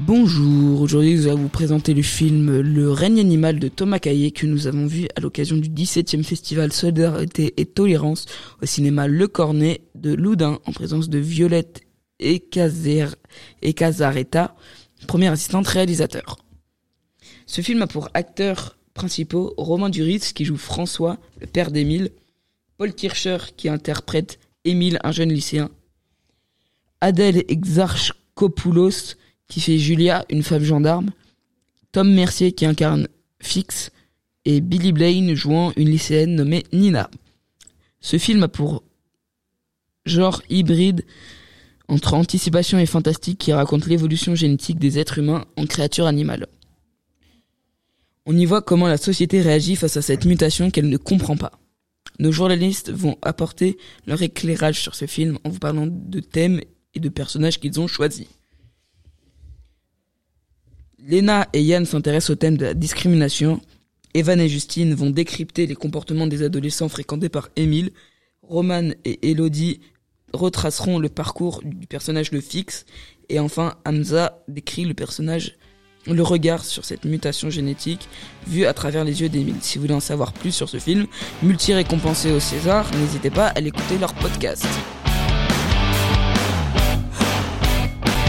Bonjour, aujourd'hui je vais vous présenter le film Le règne animal de Thomas Caillet que nous avons vu à l'occasion du 17e festival Solidarité et Tolérance au cinéma Le Cornet de Loudun en présence de Violette et Casaretta, première assistante réalisateur. Ce film a pour acteurs principaux Romain Duris qui joue François, le père d'Émile, Paul Kircher qui interprète Émile, un jeune lycéen, Adèle Exarchopoulos qui fait Julia, une femme gendarme, Tom Mercier qui incarne Fix, et Billy Blaine jouant une lycéenne nommée Nina. Ce film a pour genre hybride entre anticipation et fantastique qui raconte l'évolution génétique des êtres humains en créatures animales. On y voit comment la société réagit face à cette mutation qu'elle ne comprend pas. Nos journalistes vont apporter leur éclairage sur ce film en vous parlant de thèmes et de personnages qu'ils ont choisis. Léna et Yann s'intéressent au thème de la discrimination. Evan et Justine vont décrypter les comportements des adolescents fréquentés par Émile. Roman et Elodie retraceront le parcours du personnage de Fix. Et enfin, Hamza décrit le regard sur cette mutation génétique vue à travers les yeux d'Émile. Si vous voulez en savoir plus sur ce film, multi-récompensé au César, n'hésitez pas à l'écouter leur podcast.